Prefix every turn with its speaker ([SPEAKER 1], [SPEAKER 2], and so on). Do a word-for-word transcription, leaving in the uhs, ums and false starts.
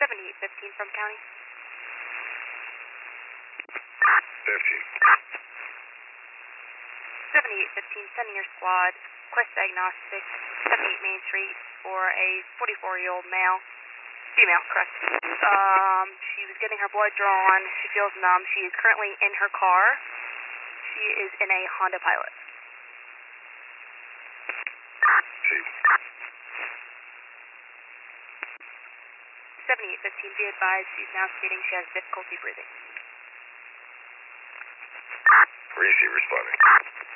[SPEAKER 1] seventy-eight fifteen from county.
[SPEAKER 2] fifteen.
[SPEAKER 1] seventy-eight fifteen, sending your squad, Quest Diagnostic, seventy-eight Main Street for a forty-four-year-old male, female, correct. Um, she was getting her blood drawn, she feels numb, she is currently in her car, she is in a Honda Pilot.
[SPEAKER 2] See.
[SPEAKER 1] seventy-eight fifteen, be advised, she's now stating she has difficulty breathing.
[SPEAKER 2] Receive responding.